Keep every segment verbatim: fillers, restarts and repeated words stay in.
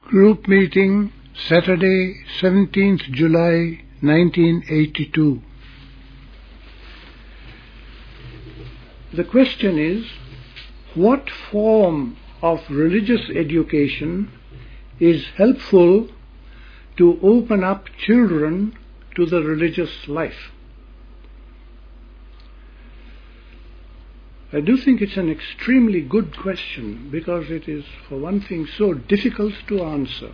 Group meeting, Saturday, seventeenth July nineteen eighty-two. The question is, what form of religious education is helpful to open up children to the religious life? I do think it's an extremely good question because it is, for one thing, so difficult to answer.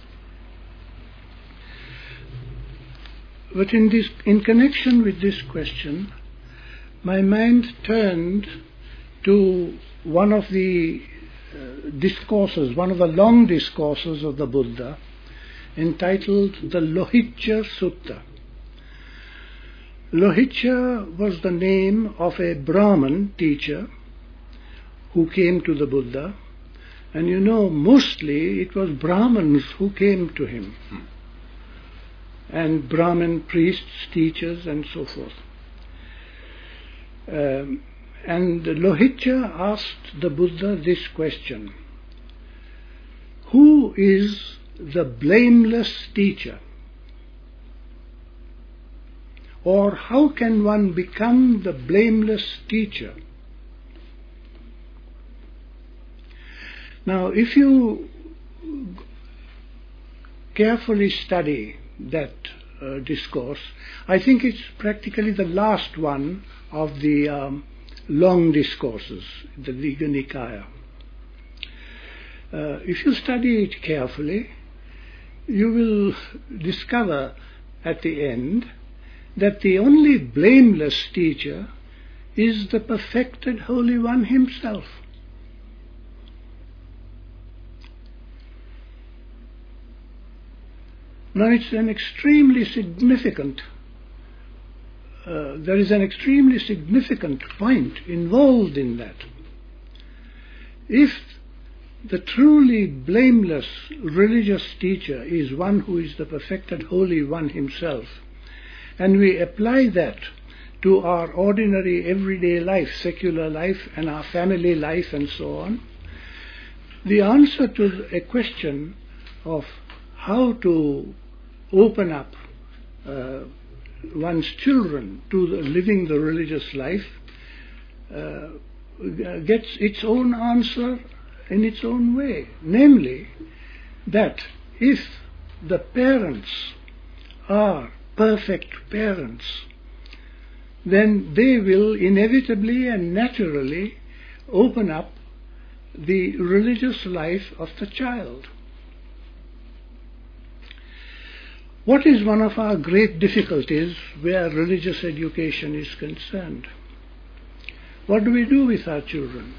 But in this, in connection with this question, my mind turned to one of the uh, discourses, one of the long discourses of the Buddha, entitled the Lohitya Sutta. Lohitya was the name of a Brahman teacher who came to the Buddha, and you know, mostly it was Brahmins who came to him, and Brahmin priests, teachers, and so forth. Um, and Lohitya asked the Buddha this question: who is the blameless teacher? Or how can one become the blameless teacher? Now, if you carefully study that uh, discourse, I think it's practically the last one of the um, long discourses, the Digha Nikaya. Uh, if you study it carefully, you will discover at the end that the only blameless teacher is the perfected Holy One himself. Now it's an extremely significant, uh, there is an extremely significant point involved in that. If the truly blameless religious teacher is one who is the perfected Holy One himself, and we apply that to our ordinary everyday life, secular life, and our family life, and so on, the answer to a question of how to open up uh, one's children to the, living the religious life uh, gets its own answer in its own way. Namely, that if the parents are perfect parents, then they will inevitably and naturally open up the religious life of the child. What is one of our great difficulties where religious education is concerned? What do we do with our children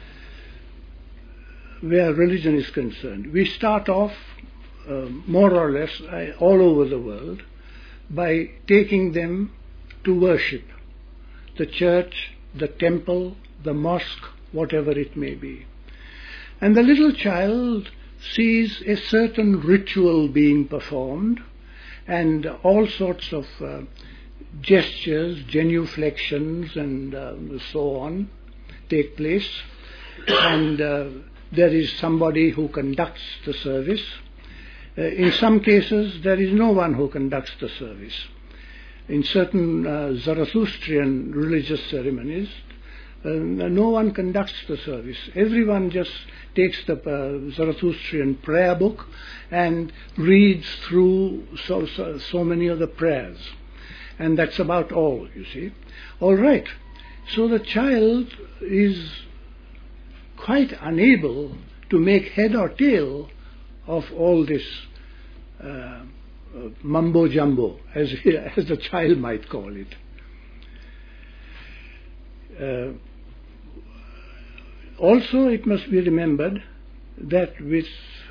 where religion is concerned? We start off uh, more or less uh, all over the world by taking them to worship, the church, the temple, the mosque, whatever it may be. And the little child sees a certain ritual being performed, and all sorts of uh, gestures, genuflections, and uh, so on take place, and uh, there is somebody who conducts the service. Uh, in some cases, there is no one who conducts the service. In certain uh, Zarathustrian religious ceremonies, uh, no one conducts the service. Everyone just takes the uh, Zarathustrian prayer book and reads through so, so, so many of the prayers. And that's about all, you see. All right. So the child is quite unable to make head or tail of all this uh, mumbo jumbo, as, as the child might call it. Uh, also, it must be remembered that with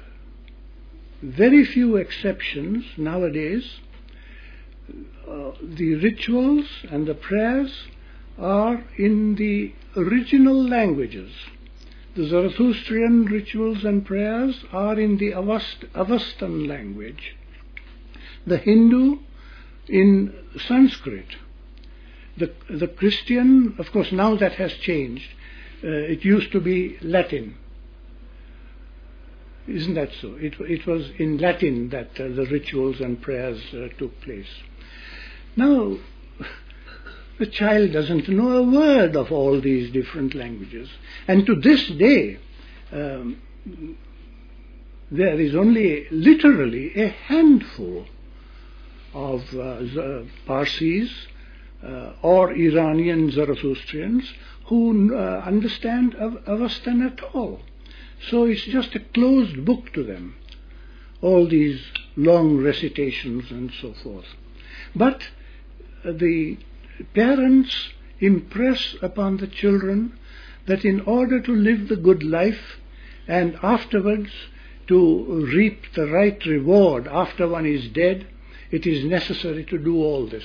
very few exceptions nowadays, uh, the rituals and the prayers are in the original languages. The Zarathustrian rituals and prayers are in the Avast, Avastan language. The Hindu in Sanskrit. The, the Christian, of course, now that has changed. Uh, it used to be Latin. Isn't that so? It, it was in Latin that uh, the rituals and prayers uh, took place. Now, the child doesn't know a word of all these different languages. And to this day, um, there is only literally a handful of uh, Parsis uh, or Iranian Zarathustrians who uh, understand Av- Avestan at all. So it's just a closed book to them, all these long recitations and so forth. But uh, the parents impress upon the children that in order to live the good life and afterwards to reap the right reward after one is dead, it is necessary to do all this.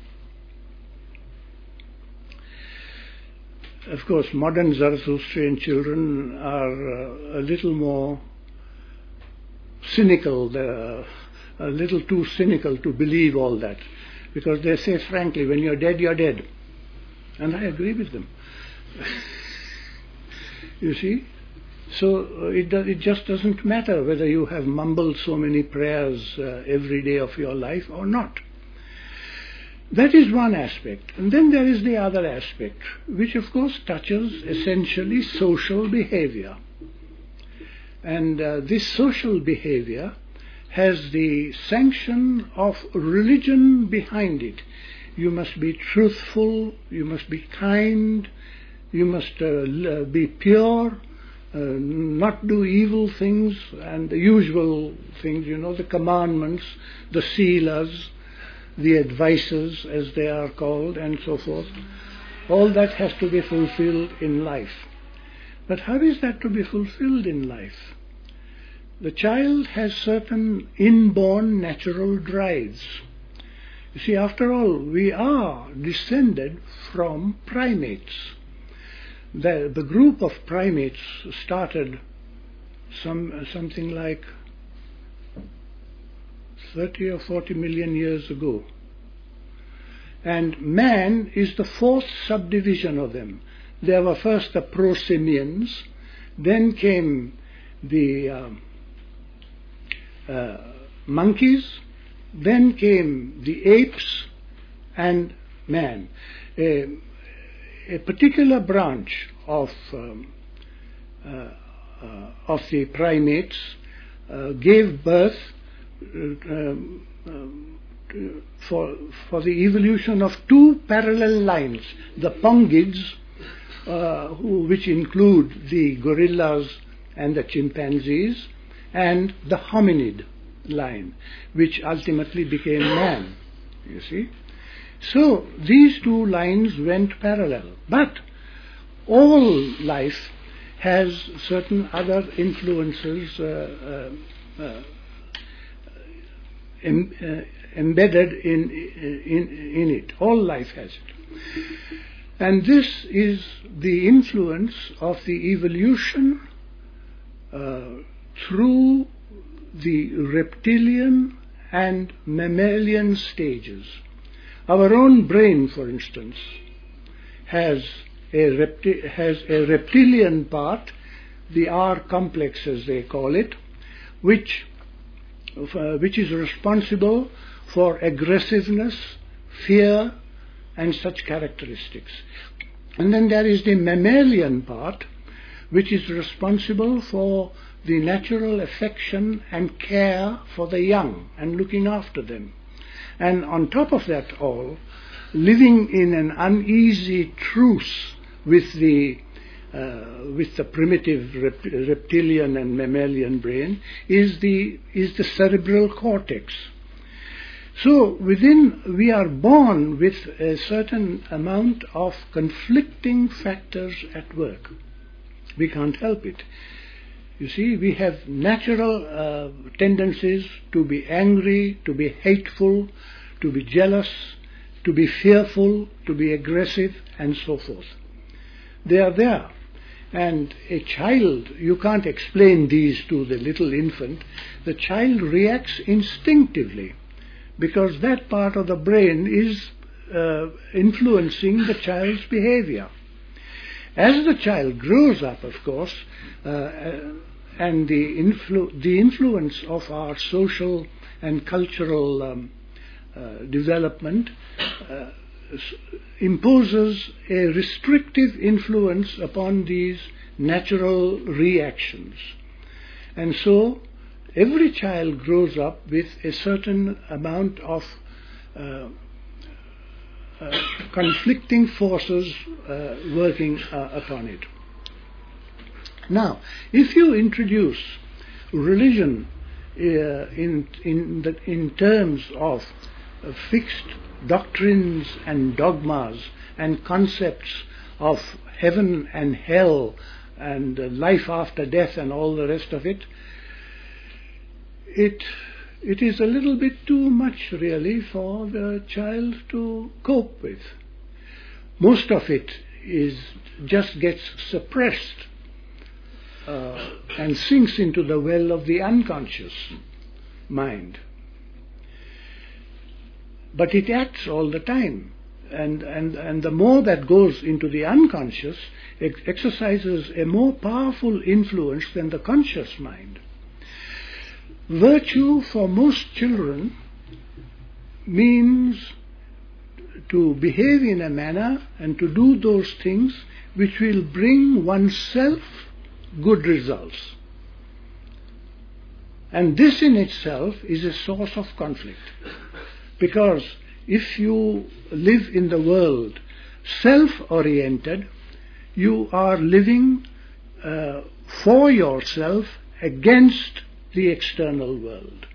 Of course, modern Zarathustrian children are uh, a little more cynical, they're a little too cynical to believe all that, because they say frankly, when you're dead, you're dead. And I agree with them. You see? So uh, it, do, it just doesn't matter whether you have mumbled so many prayers uh, every day of your life or not. That is one aspect. And then there is the other aspect, which of course touches essentially social behavior. And uh, this social behavior has the sanction of religion behind it. You must be truthful, you must be kind, you must uh, be pure, uh, not do evil things, and the usual things, you know, the commandments, the sealers, the advices as they are called, and so forth. All that has to be fulfilled in life. But how is that to be fulfilled in life? The child has certain inborn natural drives. You see, after all, we are descended from primates. The, the group of primates started some something like thirty or forty million years ago. And man is the fourth subdivision of them. There were first the prosimians, then came the uh, uh, monkeys, then came the apes and man. A, a particular branch of um, uh, uh, of the primates uh, gave birth um, um, for for the evolution of two parallel lines: the pongids, uh, who, which include the gorillas and the chimpanzees, and the hominid line, which ultimately became man. You see, so these two lines went parallel, but all life has certain other influences uh, uh, uh, em, uh, embedded in, in in it. All life has it, and this is the influence of the evolution uh, through the reptilian and mammalian stages. Our own brain, for instance, has a repti- has a reptilian part, the R complex as they call it, which uh, which is responsible for aggressiveness, fear, and such characteristics. And then there is the mammalian part, which is responsible for the natural affection and care for the young and looking after them. And on top of that all, living in an uneasy truce with the uh, with the primitive rep- reptilian and mammalian brain is the is the cerebral cortex. So within, we are born with a certain amount of conflicting factors at work. We can't help it. You see, we have natural uh, tendencies to be angry, to be hateful, to be jealous, to be fearful, to be aggressive, and so forth. They are there. And a child, you can't explain these to the little infant. The child reacts instinctively, because that part of the brain is uh, influencing the child's behavior. As the child grows up, of course, uh, and the, influ- the influence of our social and cultural um, uh, development uh, imposes a restrictive influence upon these natural reactions. And so every child grows up with a certain amount of uh, uh, conflicting forces uh, working uh, upon it. Now, if you introduce religion uh, in, in, the, in terms of uh, fixed doctrines and dogmas and concepts of heaven and hell and uh, life after death and all the rest of it, it it is a little bit too much really for the child to cope with. Most of it is just gets suppressed uh, and sinks into the well of the unconscious mind. But it acts all the time. And, and, and the more that goes into the unconscious, it exercises a more powerful influence than the conscious mind. Virtue for most children means to behave in a manner and to do those things which will bring oneself good results. And this in itself is a source of conflict. Because if you live in the world self-oriented, you are living uh, for yourself against the external world.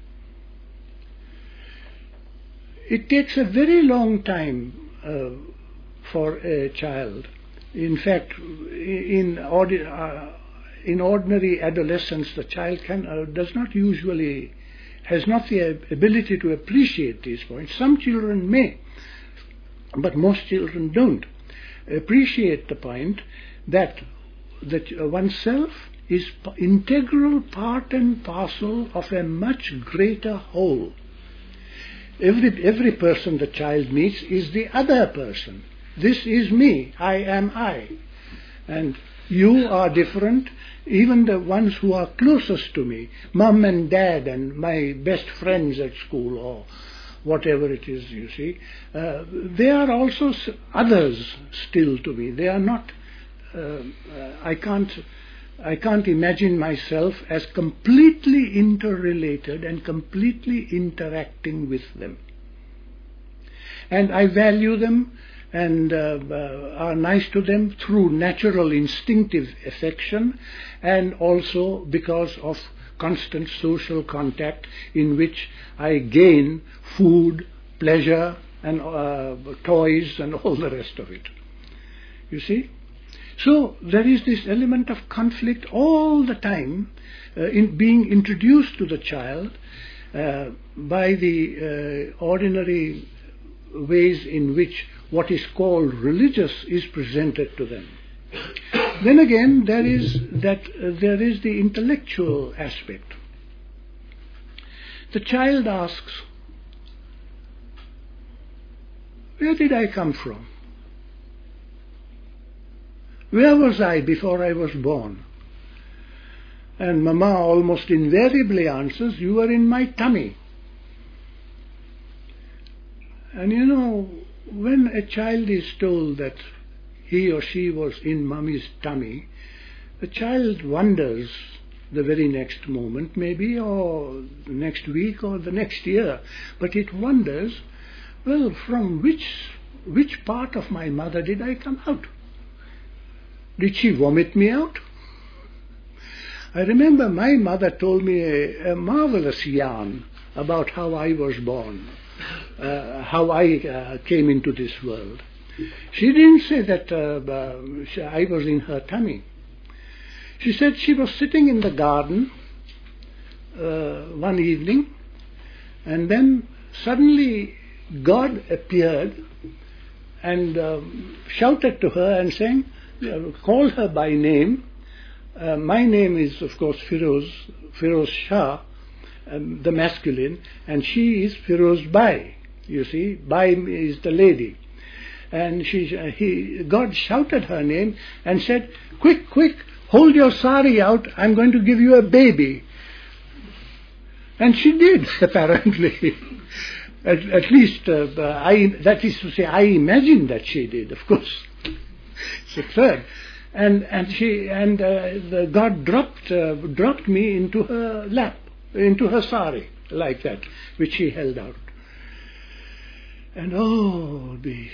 It takes a very long time uh, for a child. In fact, in, ordi- uh, in ordinary adolescence, the child can, uh, does not usually has not the ability to appreciate these points. Some children may, but most children don't appreciate the point that that oneself is integral part and parcel of a much greater whole. Every, every person the child meets is the other person. This is me, I am I. And you are different. Even the ones who are closest to me, mum and dad and my best friends at school or whatever it is, you see, uh, they are also others still to me. They are not, uh, uh, I can't, I can't imagine myself as completely interrelated and completely interacting with them. And I value them and uh, uh, are nice to them through natural instinctive affection and also because of constant social contact in which I gain food, pleasure and uh, toys and all the rest of it. You see? So there is this element of conflict all the time uh, in being introduced to the child uh, by the uh, ordinary ways in which what is called religious is presented to them. Then again, there is that uh, there is the intellectual aspect. The child asks, where did I come from? Where was I before I was born? And Mama almost invariably answers, you were in my tummy. And you know, when a child is told that he or she was in Mummy's tummy, the child wonders the very next moment maybe, or the next week or the next year, but it wonders, well, from which which part of my mother did I come out? Did she vomit me out? I remember my mother told me a, a marvelous yarn about how I was born. Uh, how I uh, came into this world. She didn't say that uh, uh, I was in her tummy. She said she was sitting in the garden uh, one evening, and then suddenly God appeared and um, shouted to her and saying, uh, called her by name. Uh, my name is, of course, Firoz, Firoz Shah, Um, the masculine, and she is Firoz Bai. You see, Bai is the lady, and she, uh, he, God shouted her name and said, "Quick, quick, hold your sari out, I'm going to give you a baby. And she did, apparently. at, at least, uh, I, that is to say, I imagined that she did, of course. It's absurd. And, and she, and uh, the God dropped, uh, dropped me into her lap, into her sari, like that, which she held out. And oh, the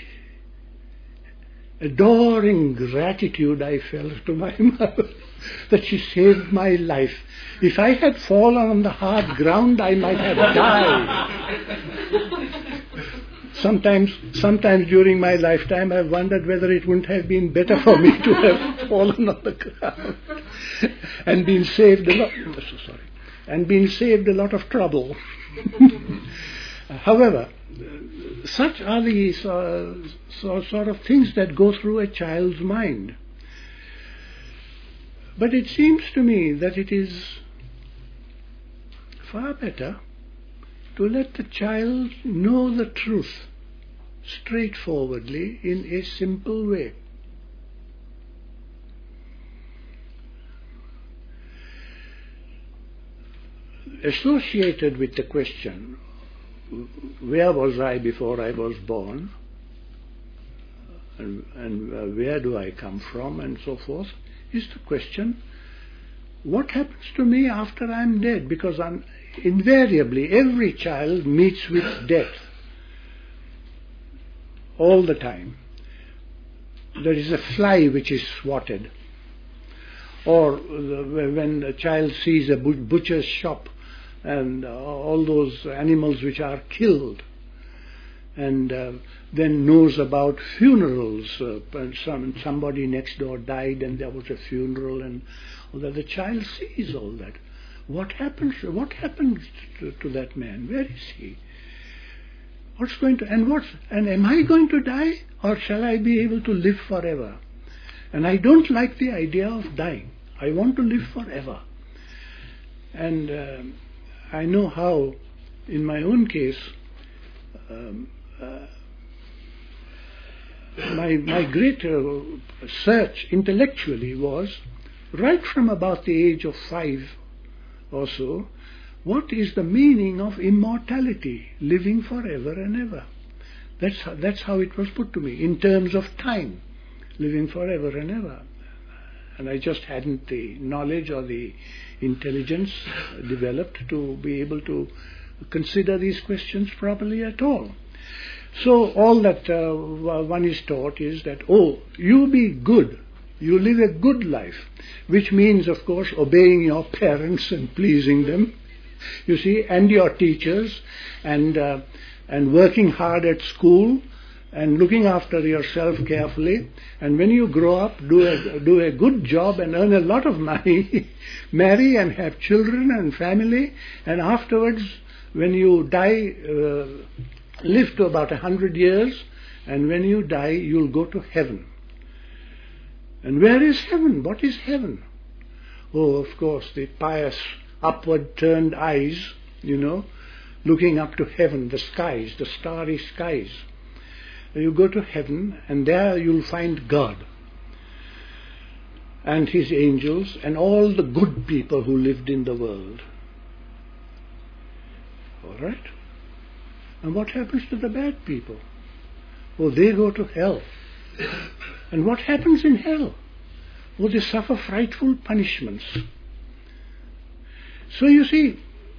adoring gratitude I felt to my mother that she saved my life. If I had fallen on the hard ground, I might have died. Sometimes, sometimes during my lifetime, I've wondered whether it wouldn't have been better for me to have fallen on the ground and been saved a lot. Oh, so sorry, and been saved a lot of trouble. However, such are these uh, so, sort of things that go through a child's mind. But it seems to me that it is far better to let the child know the truth straightforwardly in a simple way. Associated with the question, where was I before I was born, and, and uh, where do I come from, and so forth, is the question, what happens to me after I'm dead? Because I'm, invariably every child meets with death all the time. There is a fly which is swatted, or the, when a child sees a butcher's shop and uh, all those animals which are killed, and uh, then knows about funerals. Uh, and some, somebody next door died and there was a funeral, and all that. The child sees all that. What happens? What happens to, to that man? Where is he? What's going to? And what? And am I going to die, or shall I be able to live forever? And I don't like the idea of dying. I want to live forever. And uh, I know how, in my own case, um, uh, my my great uh, search intellectually was, right from about the age of five or so, what is the meaning of immortality, living forever and ever? That's how, that's how it was put to me, in terms of time, living forever and ever. And I just hadn't the knowledge or the intelligence developed to be able to consider these questions properly at all. So all that uh, one is taught is that, oh, you be good, you live a good life, which means, of course, obeying your parents and pleasing them, you see, and your teachers, and uh, and working hard at school, and looking after yourself carefully, and when you grow up, do a, do a good job and earn a lot of money, marry and have children and family, and afterwards, when you die, uh, live to about a hundred years, and when you die, you'll go to heaven. And where is heaven? What is heaven? Oh, of course, the pious, upward turned eyes, you know, looking up to heaven, the skies, the starry skies. You go to heaven, and there you'll find God and His angels and all the good people who lived in the world. All right? And what happens to the bad people? Oh, they go to hell. And what happens in hell? Oh, they suffer frightful punishments. So you see,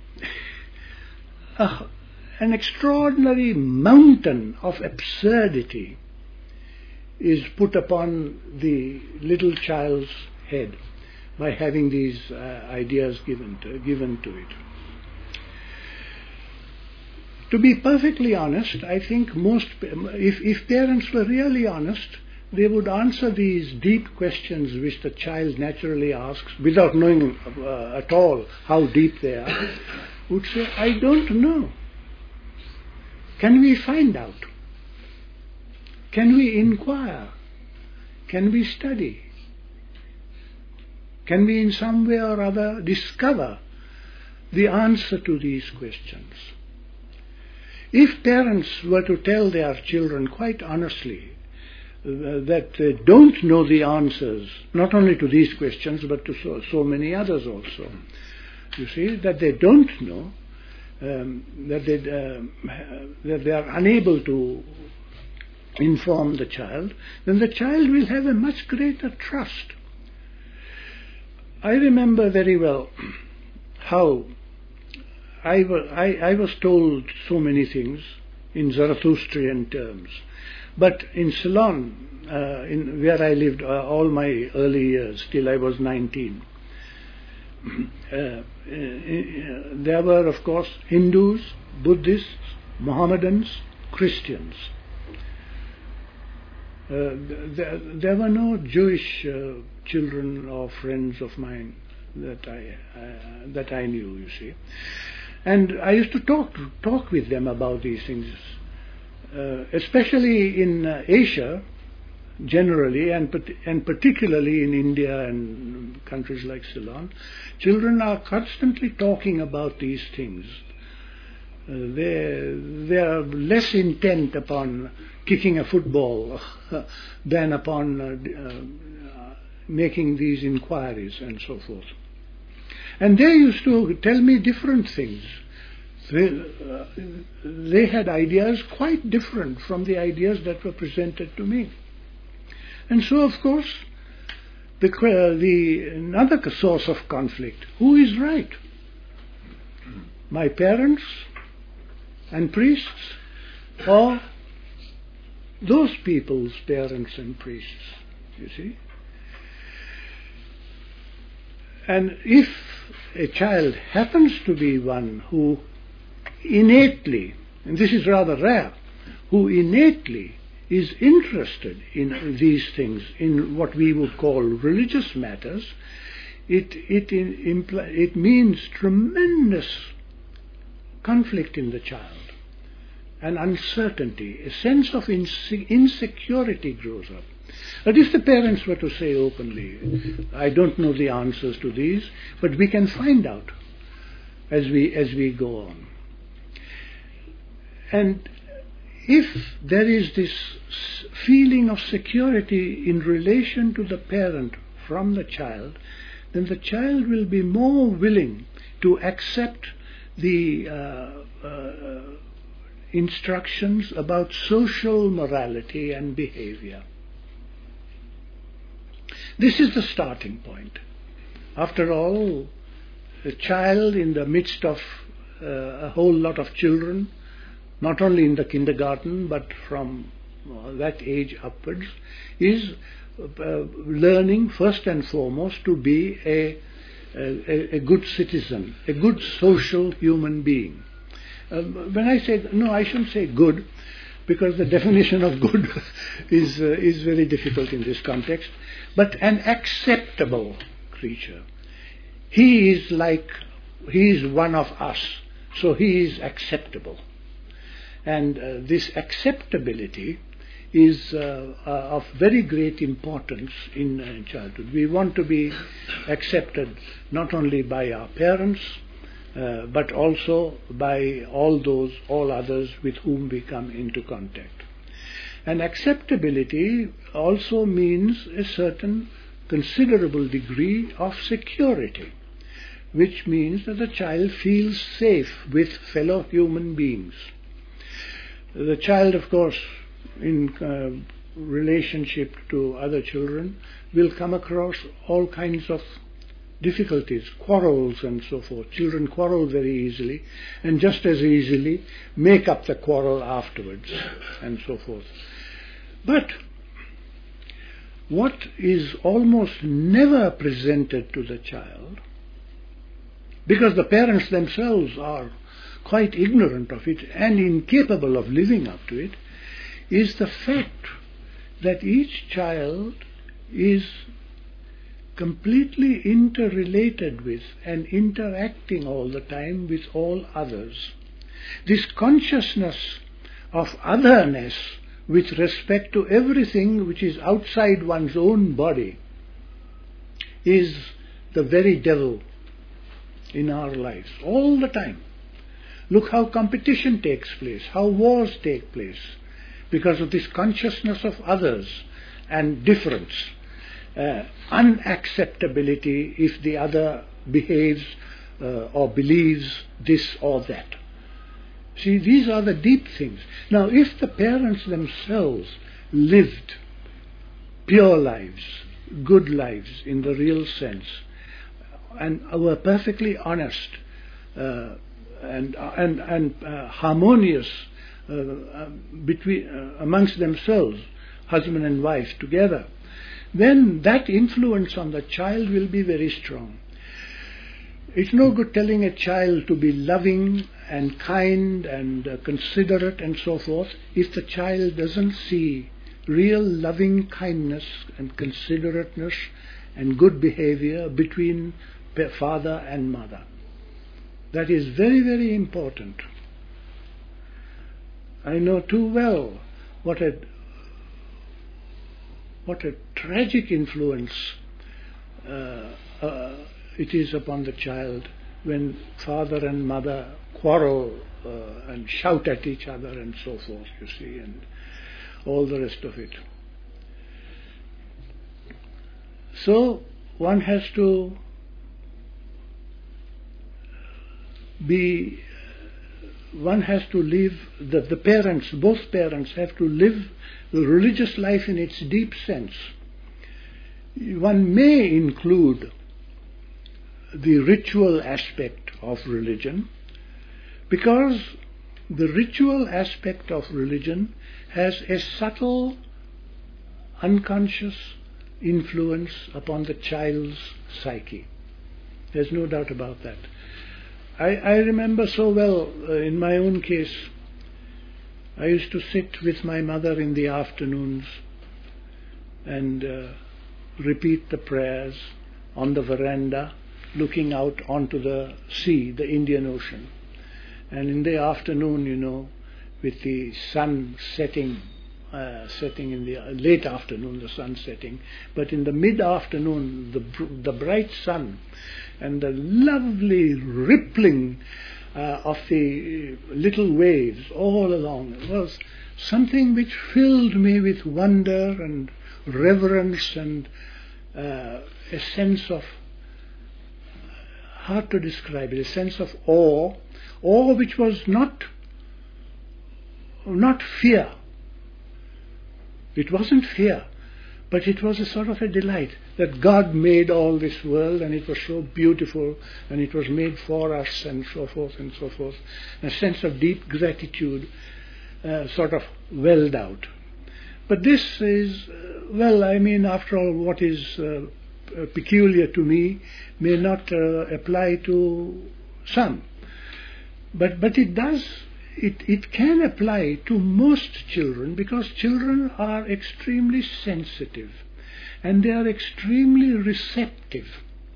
uh, an extraordinary mountain of absurdity is put upon the little child's head by having these uh, ideas given to, given to it. To be perfectly honest, I think most, if, if parents were really honest, they would answer these deep questions which the child naturally asks without knowing uh, at all how deep they are, would say, I don't know. Can we find out? Can we inquire? Can we study? Can we in some way or other discover the answer to these questions? If parents were to tell their children quite honestly that they don't know the answers, not only to these questions, but to so, so many others also. You see, that they don't know, um, that, they, uh, that they are unable to inform the child, then the child will have a much greater trust. I remember very well how I, wa- I, I was told so many things in Zarathustrian terms. But in Ceylon, uh, in, where I lived uh, all my early years, till I was nineteen, uh, uh, there were, of course, Hindus, Buddhists, Mohammedans, Christians. Uh, there, there were no Jewish uh, children or friends of mine that I uh, that I knew, you see. And I used to talk talk with them about these things. Uh, especially in uh, Asia, generally, and, and particularly in India and countries like Ceylon, children are constantly talking about these things. Uh, they, they are less intent upon kicking a football than upon uh, uh, making these inquiries and so forth. And they used to tell me different things. They, uh, they had ideas quite different from the ideas that were presented to me. And so, of course, the, uh, the another source of conflict, who is right? My parents and priests, or those people's parents and priests, you see? And if a child happens to be one who innately, and this is rather rare, who innately is interested in these things, in what we would call religious matters, it it in, impl- it means tremendous conflict in the child, and uncertainty, a sense of inse- insecurity grows up. But if the parents were to say openly, I don't know the answers to these, but we can find out as we as we go on. And if there is this feeling of security in relation to the parent from the child, then the child will be more willing to accept the uh, uh, instructions about social morality and behavior. This is the starting point. After all, a child in the midst of uh, a whole lot of children, not only in the kindergarten, but from uh, that age upwards, is uh, learning first and foremost to be a, a, a good citizen, a good social human being. Uh, when I say, no, I shouldn't say good, because the definition of good is, uh, is very difficult in this context, but an acceptable creature. He is like, he is one of us, so he is acceptable. And uh, this acceptability is uh, uh, of very great importance in uh, childhood. We want to be accepted not only by our parents, uh, but also by all those, all others with whom we come into contact. And acceptability also means a certain considerable degree of security, which means that the child feels safe with fellow human beings. The child, of course, in uh, relationship to other children, will come across all kinds of difficulties, quarrels and so forth. Children quarrel very easily, and just as easily make up the quarrel afterwards, and so forth. But what is almost never presented to the child, because the parents themselves are quite ignorant of it and incapable of living up to it, is the fact that each child is completely interrelated with and interacting all the time with all others. This consciousness of otherness with respect to everything which is outside one's own body is the very devil in our lives all the time. Look how competition takes place, how wars take place, because of this consciousness of others and difference, uh, unacceptability if the other behaves uh, or believes this or that. See, these are the deep things. Now, if the parents themselves lived pure lives, good lives in the real sense, and were perfectly honest uh, and and and uh, harmonious uh, uh, between uh, amongst themselves, husband and wife together, then that influence on the child will be very strong. It's no good telling a child to be loving and kind and uh, considerate and so forth if the child doesn't see real loving kindness and considerateness and good behavior between father and mother. That is very, very important. I know too well what a what a tragic influence uh, uh, it is upon the child when father and mother quarrel uh, and shout at each other and so forth, you see, and all the rest of it. So one has to be, one has to live, the, the parents, both parents have to live the religious life in its deep sense. One may include the ritual aspect of religion, because the ritual aspect of religion has a subtle, unconscious influence upon the child's psyche. There's no doubt about that. I, I remember so well, uh, in my own case, I used to sit with my mother in the afternoons and uh, repeat the prayers on the veranda, looking out onto the sea, the Indian Ocean. And in the afternoon, you know, with the sun setting, uh, setting in the uh, late afternoon, the sun setting, but in the mid-afternoon, the the bright sun and the lovely rippling uh, of the little waves all along, it was something which filled me with wonder and reverence and uh, a sense of, hard to describe it, a sense of awe, awe which was not not fear. It wasn't fear, but it was a sort of a delight that God made all this world and it was so beautiful and it was made for us and so forth and so forth. A sense of deep gratitude uh, sort of welled out. But this is, uh, well, I mean, after all, what is uh, peculiar to me may not uh, apply to some. But but it does, it, it can apply to most children, because children are extremely sensitive and they are extremely receptive.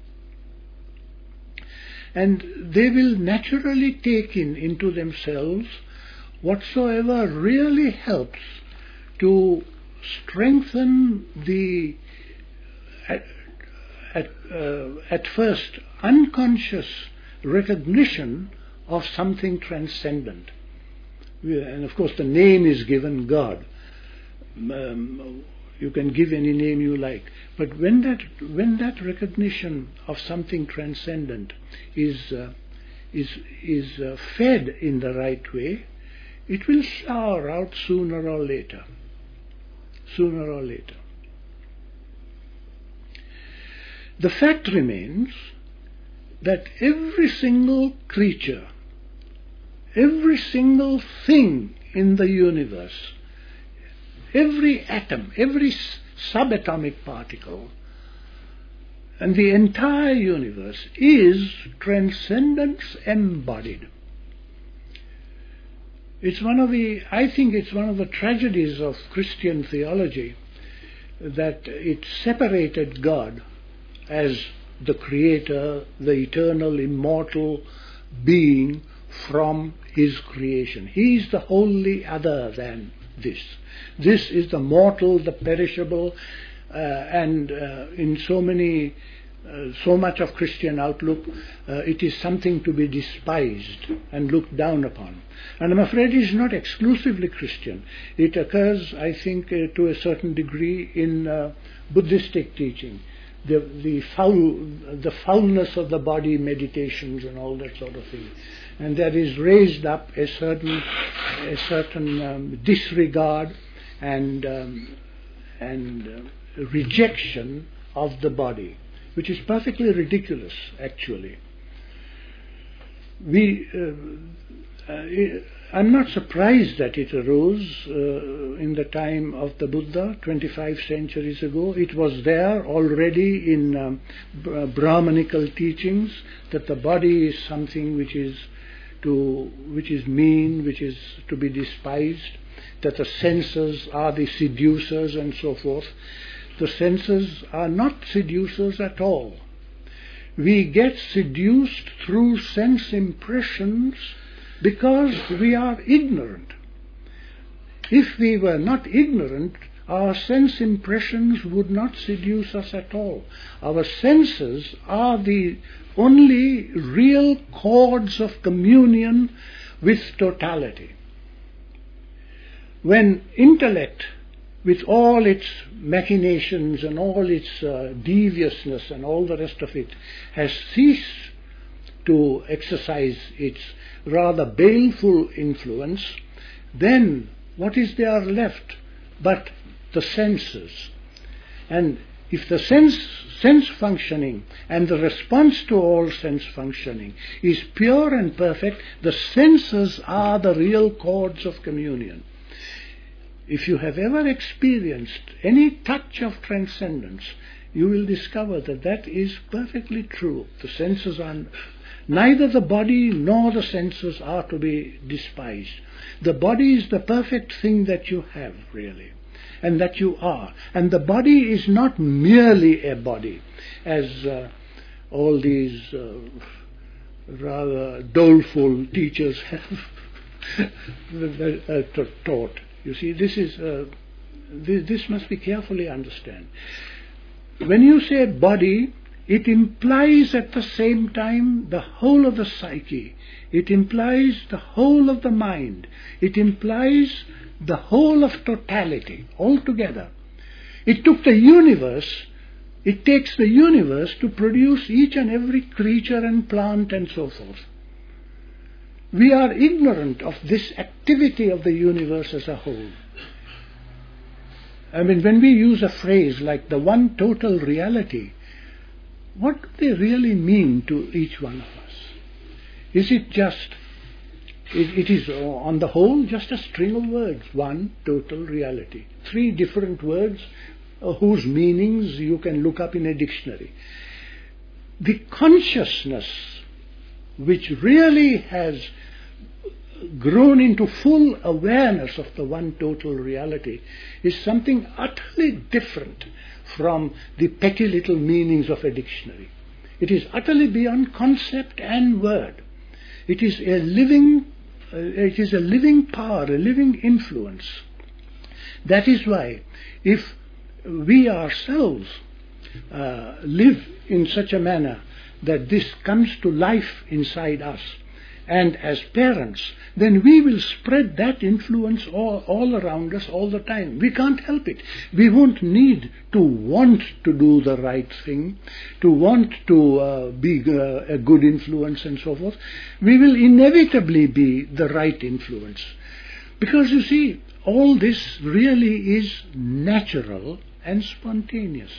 And they will naturally take in into themselves whatsoever really helps to strengthen the at, at, uh, at first unconscious recognition of something transcendent. And of course the name is given God. Um, you can give any name you like. But when that when that recognition of something transcendent is uh, is is uh, fed in the right way, it will shower out sooner or later. Sooner or later. The fact remains that every single creature, every single thing in the universe, every atom, every subatomic particle, and the entire universe is transcendence embodied. It's one of the, I think it's one of the tragedies of Christian theology that it separated God as the creator, the eternal, immortal being from his creation. He is the wholly other than this. This is the mortal, the perishable, uh, and uh, in so many uh, so much of Christian outlook, uh, it is something to be despised and looked down upon. And I'm afraid it is not exclusively Christian. It occurs, I think, uh, to a certain degree in uh, Buddhistic teaching. The, the, foul, the foulness of the body meditations and all that sort of thing. And there is raised up a certain, a certain um, disregard and, um, and uh, rejection of the body, which is perfectly ridiculous, actually. We, uh, uh, I'm not surprised that it arose uh, in the time of the Buddha, twenty-five centuries ago. It was there already in um, Brahmanical teachings that the body is something which is to, which is mean, which is to be despised, that the senses are the seducers and so forth. The senses are not seducers at all. We get seduced through sense impressions because we are ignorant. If we were not ignorant, our sense impressions would not seduce us at all. Our senses are the only real cords of communion with totality. When intellect, with all its machinations and all its uh, deviousness and all the rest of it, has ceased to exercise its rather baleful influence, then what is there left but the senses? And if the sense, sense functioning and the response to all sense functioning is pure and perfect, the senses are the real cords of communion. If you have ever experienced any touch of transcendence, you will discover that that is perfectly true. The senses are, neither the body nor the senses are to be despised. The body is the perfect thing that you have, really, and that you are. And the body is not merely a body, as uh, all these uh, rather doleful teachers have uh, taught. You see, this is uh, this, this must be carefully understood. When you say body, it implies at the same time the whole of the psyche. It implies the whole of the mind. It implies the whole of totality altogether. It took the universe, it takes the universe to produce each and every creature and plant and so forth. We are ignorant of this activity of the universe as a whole. I mean, when we use a phrase like the one total reality, what do they really mean to each one of us? Is it just, it, it is on the whole just a string of words, one total reality. Three different words uh, whose meanings you can look up in a dictionary. The consciousness which really has grown into full awareness of the one total reality is something utterly different from the petty little meanings of a dictionary. It is utterly beyond concept and word. It is a living, uh, it is a living power, a living influence. That is why if we ourselves uh, live in such a manner that this comes to life inside us, and as parents, then we will spread that influence all, all around us all the time. We can't help it. We won't need to want to do the right thing, to want to uh, be uh, a good influence and so forth. We will inevitably be the right influence. Because you see, all this really is natural and spontaneous.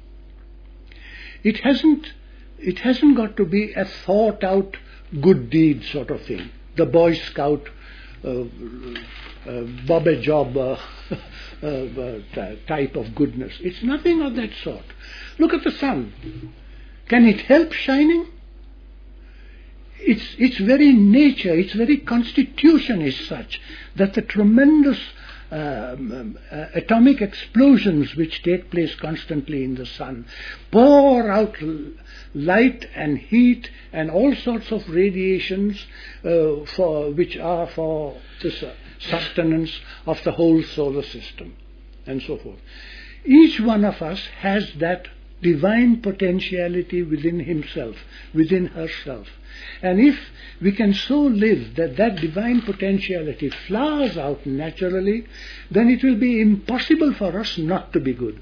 It hasn't, it hasn't got to be a thought out good deed sort of thing. The Boy Scout, uh, uh, Bob a Job uh, uh, uh, type of goodness. It's nothing of that sort. Look at the sun. Can it help shining? Its, its very nature, its very constitution is such that the tremendous um, uh, atomic explosions which take place constantly in the sun pour out light and heat and all sorts of radiations uh, for which are for the sustenance of the whole solar system and so forth. Each one of us has that divine potentiality within himself, within herself. And if we can so live that that divine potentiality flowers out naturally, then it will be impossible for us not to be good.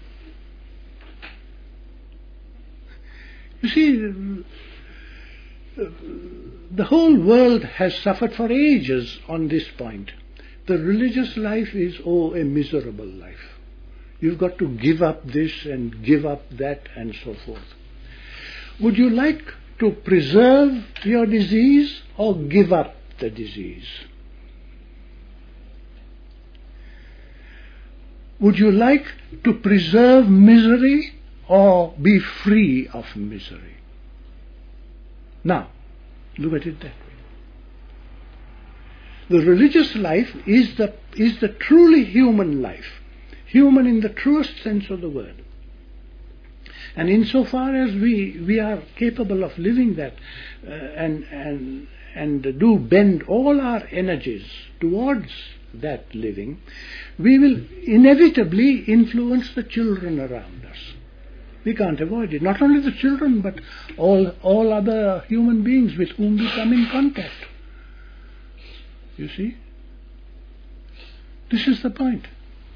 You see, the whole world has suffered for ages on this point. The religious life is, oh, a miserable life. You've got to give up this and give up that and so forth. Would you like to preserve your disease or give up the disease? Would you like to preserve misery or be free of misery? Now, look at it that way. The religious life is the, is the truly human life. Human in the truest sense of the word. And insofar as we, we are capable of living that uh, and, and, and do bend all our energies towards that living, we will inevitably influence the children around us. We can't avoid it. Not only the children, but all, all other human beings with whom we come in contact. You see? This is the point.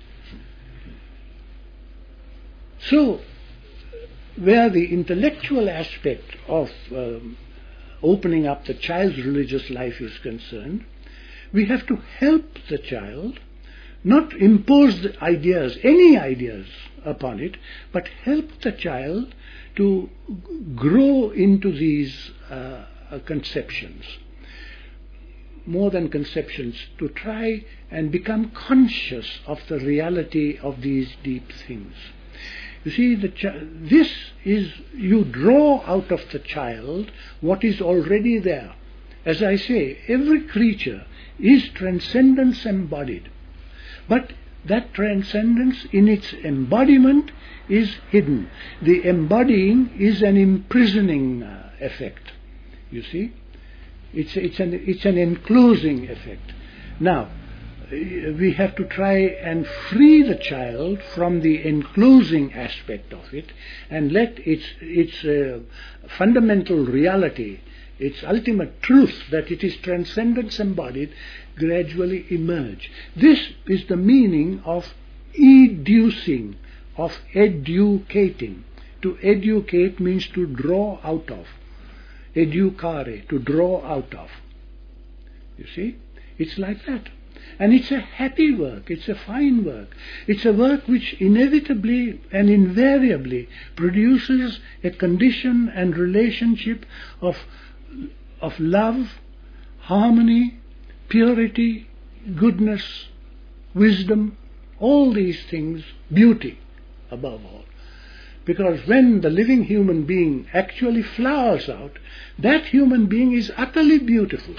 So, where the intellectual aspect of um, opening up the child's religious life is concerned, we have to help the child, not impose the ideas, any ideas upon it, but help the child to grow into these uh, conceptions. More than conceptions, to try and become conscious of the reality of these deep things. You see, the chi- this is, you draw out of the child what is already there. As I say, every creature is transcendence embodied. But that transcendence in its embodiment is hidden. The embodying is an imprisoning uh, effect, you see. It's, it's, an, it's an enclosing effect. Now, we have to try and free the child from the enclosing aspect of it and let its, its uh, fundamental reality, its ultimate truth, that it is transcendence embodied, gradually emerge. This is the meaning of educing, of educating. To educate means to draw out of. Educare, to draw out of. You see? It's like that. And it's a happy work, it's a fine work. It's a work which inevitably and invariably produces a condition and relationship of, of love, harmony, purity, goodness, wisdom, all these things, beauty above all. Because when the living human being actually flowers out, that human being is utterly beautiful.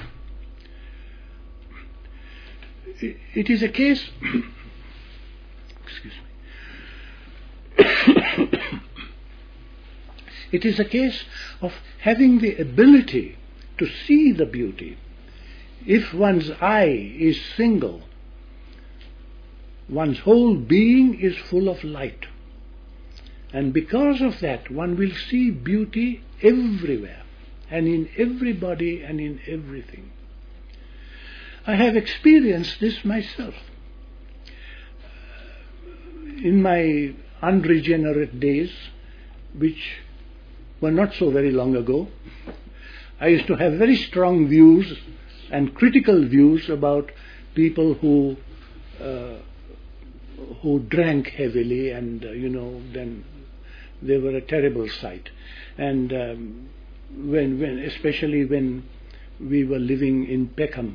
It is a case, excuse me, it is a case of having the ability to see the beauty. If one's eye is single, one's whole being is full of light. And because of that, one will see beauty everywhere, and in everybody and in everything. I have experienced this myself. In my unregenerate days, which were not so very long ago, I used to have very strong views and critical views about people who uh, who drank heavily, and uh, you know, then they were a terrible sight. And um, when, when, especially when we were living in Peckham,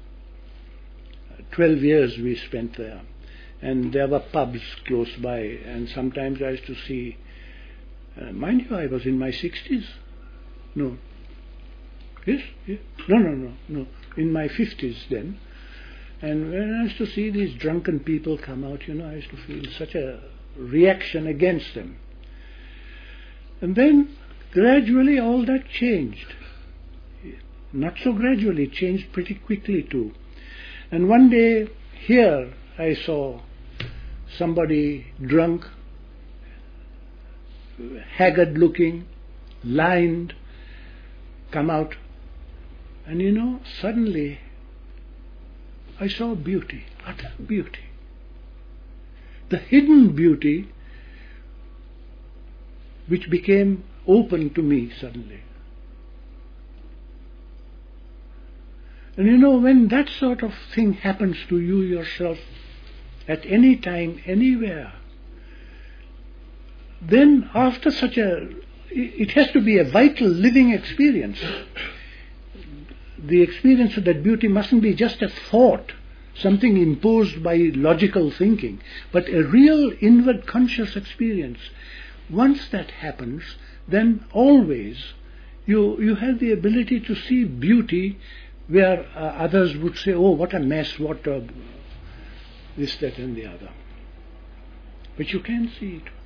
twelve years we spent there, and there were pubs close by, and sometimes I used to see, uh, mind you, I was in my sixties, no, yes, yes, no, no, no, no, in my fifties then, and when I used to see these drunken people come out, you know, I used to feel such a reaction against them. And then gradually all that changed. Not so gradually, it changed pretty quickly too. And one day here I saw somebody drunk haggard looking, lined, come out. And you know, suddenly I saw beauty, utter beauty. The hidden beauty which became open to me suddenly. And you know, when that sort of thing happens to you yourself, at any time, anywhere, then after such a, it has to be a vital living experience. The experience of that beauty mustn't be just a thought, something imposed by logical thinking, but a real inward conscious experience. Once that happens, then always you, you have the ability to see beauty where uh, others would say, oh, what a mess, what a this, that and the other. But you can see it.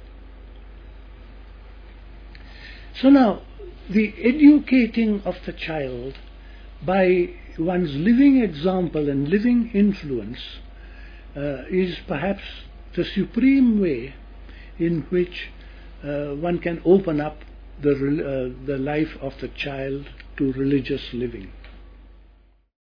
So now, the educating of the child by one's living example and living influence uh, is perhaps the supreme way in which uh, one can open up the, uh, the life of the child to religious living.